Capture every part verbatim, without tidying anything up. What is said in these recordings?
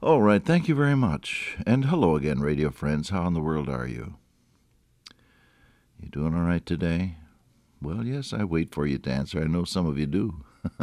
All right, thank you very much. And hello again, radio friends. How in the world are you? You doing all right today? Well, yes, I wait for you to answer. I know some of you do.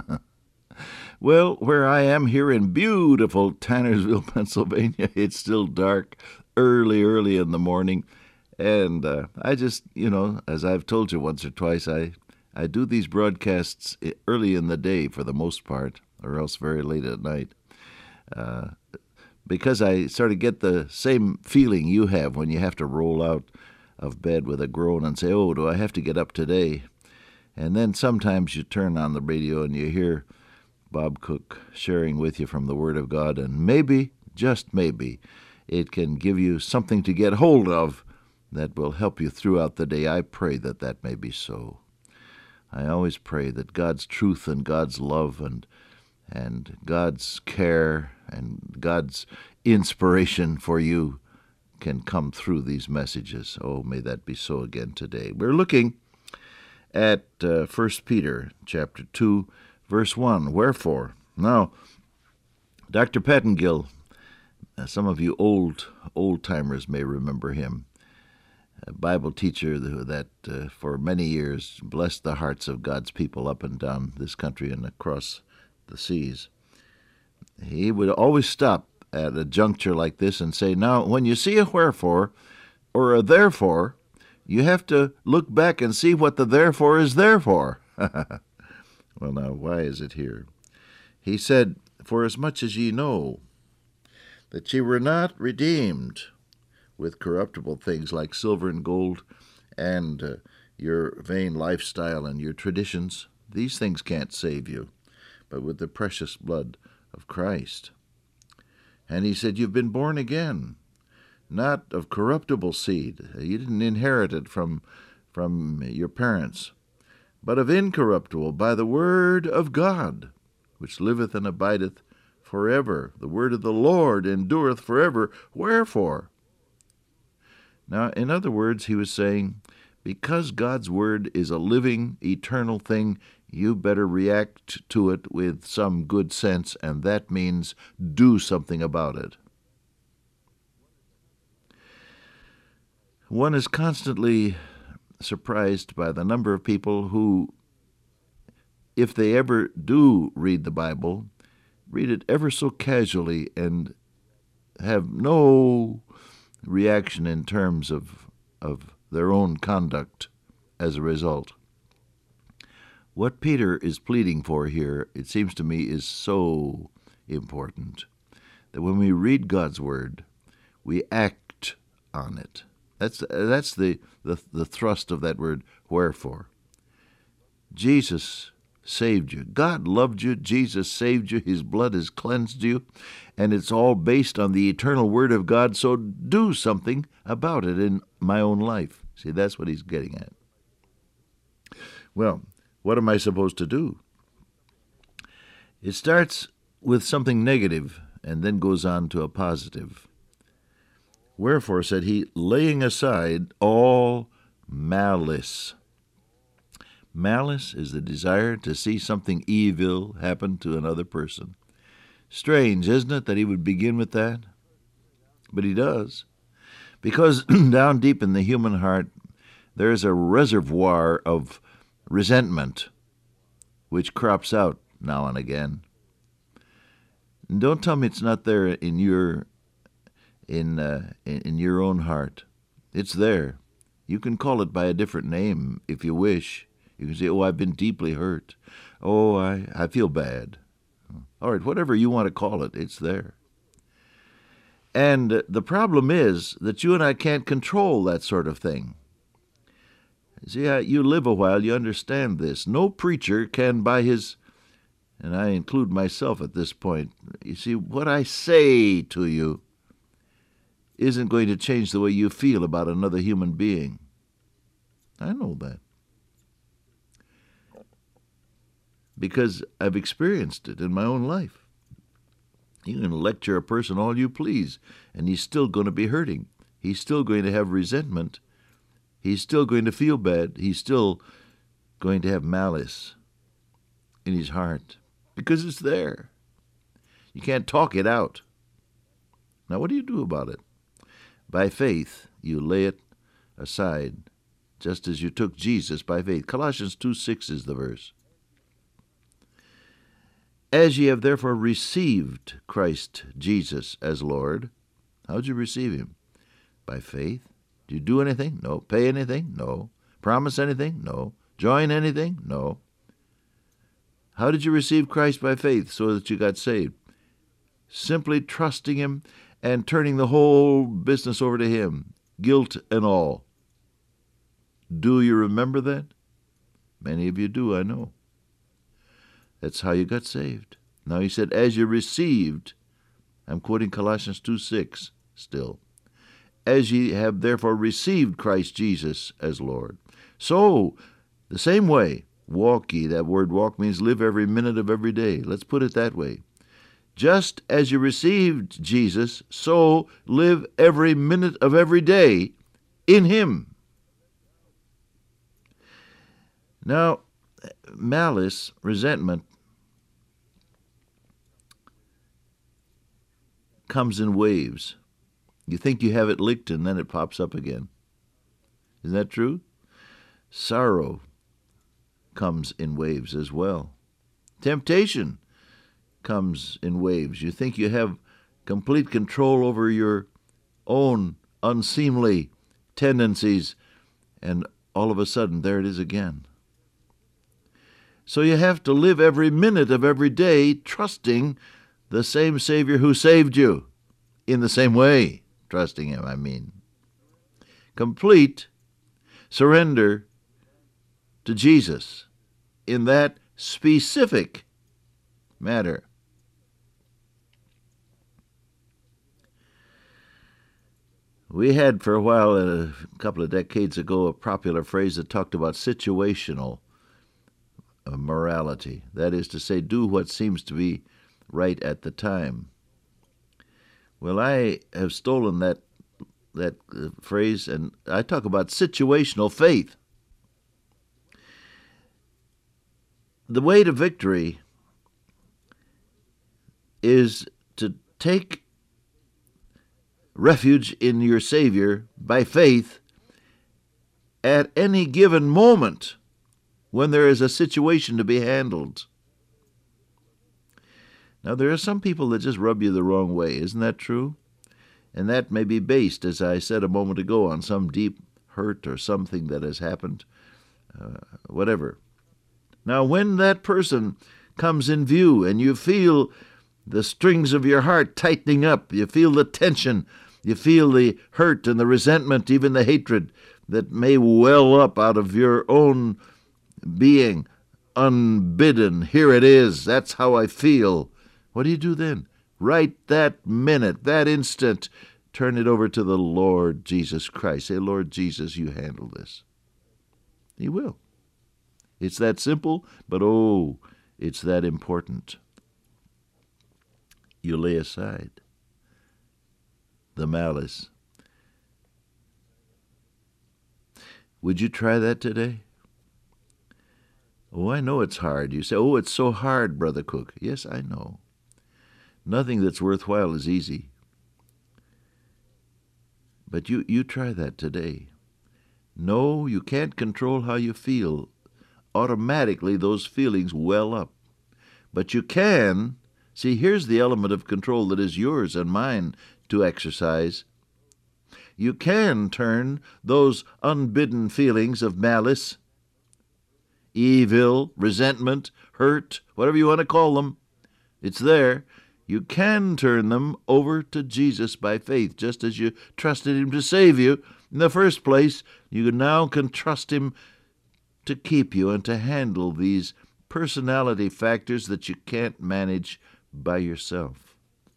Well, where I am here in beautiful Tannersville, Pennsylvania, it's still dark, early, early in the morning. And uh, I just, you know, as I've told you once or twice, I, I do these broadcasts early in the day for the most part, or else very late at night. Uh, because I sort of get the same feeling you have when you have to roll out of bed with a groan and say, oh, do I have to get up today? And then sometimes you turn on the radio and you hear Bob Cook sharing with you from the Word of God, and maybe, just maybe, it can give you something to get hold of that will help you throughout the day. I pray that that may be so. I always pray that God's truth and God's love and and God's care and God's inspiration for you can come through these messages. Oh, may that be so again today. We're looking at uh, First Peter chapter two, verse one. Wherefore? Now, Doctor Pettingill, uh, some of you old old-timers may remember him, a Bible teacher that uh, for many years blessed the hearts of God's people up and down this country and across the seas. He would always stop at a juncture like this and say, now, when you see a wherefore or a therefore, you have to look back and see what the therefore is there for. Well, now, why is it here? He said, for as much as ye know that ye were not redeemed with corruptible things like silver and gold and uh, your vain lifestyle and your traditions, these things can't save you, but with the precious blood of Christ. And he said, you've been born again, not of corruptible seed. You didn't inherit it from, from your parents, but of incorruptible, by the word of God, which liveth and abideth forever. The word of the Lord endureth forever. Wherefore? Now, in other words, he was saying, because God's word is a living, eternal thing, you better react to it with some good sense, and that means do something about it. One is constantly surprised by the number of people who, if they ever do read the Bible, read it ever so casually and have no reaction in terms of, of their own conduct as a result. What Peter is pleading for here, it seems to me, is so important that when we read God's word, we act on it. That's that's the, the, the thrust of that word, wherefore. Jesus saved you. God loved you. Jesus saved you. His blood has cleansed you. And it's all based on the eternal word of God, so do something about it in my own life. See, that's what he's getting at. Well, what am I supposed to do? It starts with something negative and then goes on to a positive. Wherefore, said he, laying aside all malice. Malice is the desire to see something evil happen to another person. Strange, isn't it, that he would begin with that? But he does. Because down deep in the human heart, there is a reservoir of resentment which crops out now and again. And don't tell me it's not there in your in uh, in your own heart. It's there. You can call it by a different name if you wish. You can say, oh, I've been deeply hurt. Oh, I, I feel bad. All right, whatever you want to call it, it's there. And the problem is that you and I can't control that sort of thing. See, you live a while, you understand this. No preacher can, by his, and I include myself at this point, you see, what I say to you isn't going to change the way you feel about another human being. I know that. Because I've experienced it in my own life. You can lecture a person all you please, and he's still going to be hurting. He's still going to have resentment. He's still going to feel bad. He's still going to have malice in his heart because it's there. You can't talk it out. Now, what do you do about it? By faith, you lay it aside, just as you took Jesus by faith. Colossians two six is the verse. As ye have therefore received Christ Jesus as Lord. How'd you receive him? By faith. Did you do anything? No. Pay anything? No. Promise anything? No. Join anything? No. How did you receive Christ by faith so that you got saved? Simply trusting him and turning the whole business over to him, guilt and all. Do you remember that? Many of you do, I know. That's how you got saved. Now he said, as you received, I'm quoting Colossians two six still, as ye have therefore received Christ Jesus as Lord. So, the same way, walk ye. That word walk means live every minute of every day. Let's put it that way. Just as you received Jesus, so live every minute of every day in him. Now, malice, resentment, comes in waves. You think you have it licked, and then it pops up again. Isn't that true? Sorrow comes in waves as well. Temptation comes in waves. You think you have complete control over your own unseemly tendencies, and all of a sudden, there it is again. So you have to live every minute of every day trusting the same Savior who saved you in the same way. Trusting him, I mean. Complete surrender to Jesus in that specific matter. We had for a while, a couple of decades ago, a popular phrase that talked about situational morality. That is to say, do what seems to be right at the time. Well, I have stolen that that uh, phrase, and I talk about situational faith. The way to victory is to take refuge in your Savior by faith at any given moment when there is a situation to be handled. Now, there are some people that just rub you the wrong way. Isn't that true? And that may be based, as I said a moment ago, on some deep hurt or something that has happened, uh, whatever. Now, when that person comes in view and you feel the strings of your heart tightening up, you feel the tension, you feel the hurt and the resentment, even the hatred that may well up out of your own being, unbidden. Here it is. That's how I feel. What do you do then? Right that minute, that instant, turn it over to the Lord Jesus Christ. Say, Lord Jesus, you handle this. He will. It's that simple, but oh, it's that important. You lay aside the malice. Would you try that today? Oh, I know it's hard. You say, oh, it's so hard, Brother Cook. Yes, I know. Nothing that's worthwhile is easy. But you, you try that today. No, you can't control how you feel. Automatically, those feelings well up. But you can. See, here's the element of control that is yours and mine to exercise. You can turn those unbidden feelings of malice, evil, resentment, hurt, whatever you want to call them. It's there. You can turn them over to Jesus by faith, just as you trusted him to save you in the first place. You now can trust him to keep you and to handle these personality factors that you can't manage by yourself.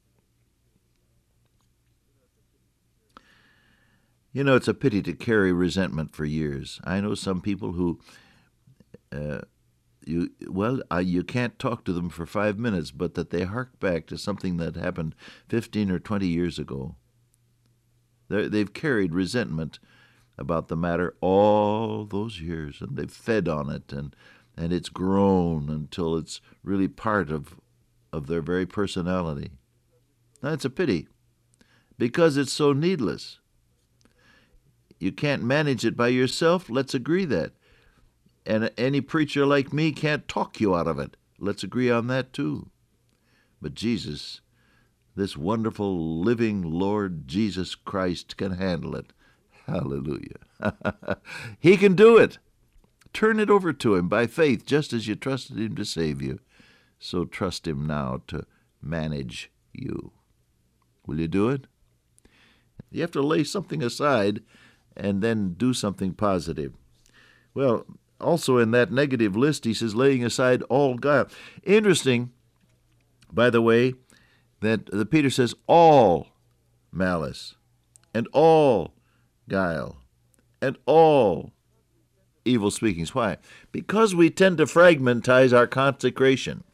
You know, it's a pity to carry resentment for years. I know some people who Uh, you well, uh, you can't talk to them for five minutes, but that they hark back to something that happened fifteen or twenty years ago. They're, they've carried resentment about the matter all those years, and they've fed on it, and and it's grown until it's really part of of their very personality. Now, it's a pity. because it's so needless. You can't manage it by yourself. Let's agree that. And any preacher like me can't talk you out of it. Let's agree on that too. But Jesus, this wonderful living Lord Jesus Christ, can handle it. Hallelujah. He can do it. Turn it over to him by faith, just as you trusted him to save you. So trust him now to manage you. Will you do it? You have to lay something aside and then do something positive. Well, also in that negative list, he says, laying aside all guile. Interesting, by the way, that the Peter says all malice and all guile and all evil speakings. Why? Because we tend to fragmentize our consecration.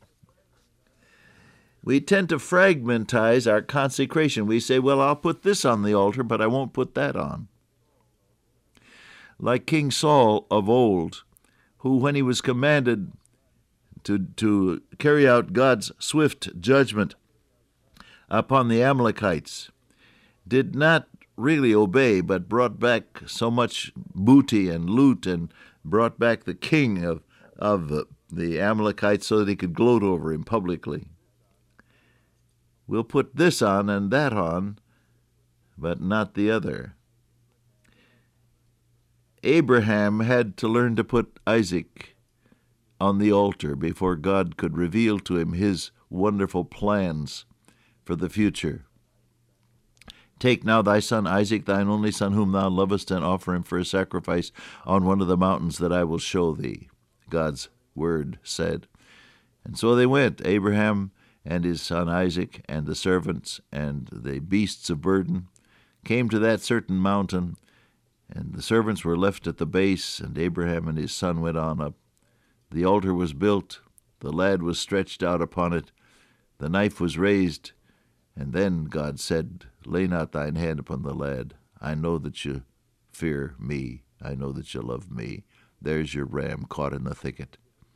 We tend to fragmentize our consecration. We say, well, I'll put this on the altar, but I won't put that on. Like King Saul of old, who, when he was commanded to, to carry out God's swift judgment upon the Amalekites, did not really obey, but brought back so much booty and loot and brought back the king of, of the, the Amalekites so that he could gloat over him publicly. We'll put this on and that on, but not the other. Abraham had to learn to put Isaac on the altar before God could reveal to him his wonderful plans for the future. Take now thy son Isaac, thine only son whom thou lovest, and offer him for a sacrifice on one of the mountains that I will show thee, God's word said. And so they went, Abraham and his son Isaac and the servants and the beasts of burden came to that certain mountain, and the servants were left at the base, and Abraham and his son went on up. The altar was built, the lad was stretched out upon it, the knife was raised, and then God said, lay not thine hand upon the lad. I know that you fear me. I know that you love me. There's your ram caught in the thicket.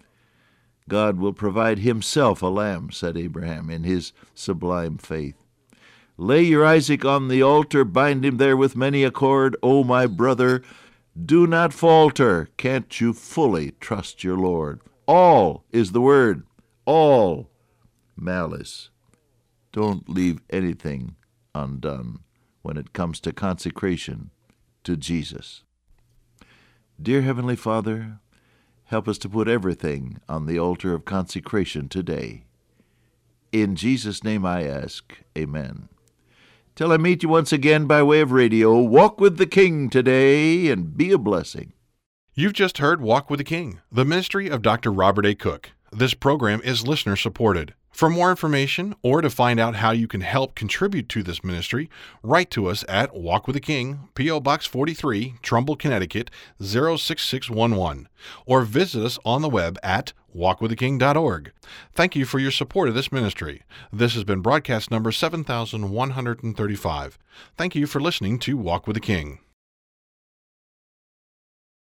God will provide himself a lamb, said Abraham, in his sublime faith. Lay your Isaac on the altar, bind him there with many a cord. O my brother, do not falter. Can't you fully trust your Lord? All is the word. All malice. Don't leave anything undone when it comes to consecration to Jesus. Dear Heavenly Father, help us to put everything on the altar of consecration today. In Jesus' name I ask, amen. Till I meet you once again by way of radio, walk with the King today and be a blessing. You've just heard Walk with the King, the ministry of Doctor Robert A. Cook. This program is listener-supported. For more information or to find out how you can help contribute to this ministry, write to us at Walk with the King, P O. Box forty-three, Trumbull, Connecticut, zero six six one one, or visit us on the web at walk with the king dot org. Thank you for your support of this ministry. This has been broadcast number seven thousand one hundred thirty-five. Thank you for listening to Walk with the King.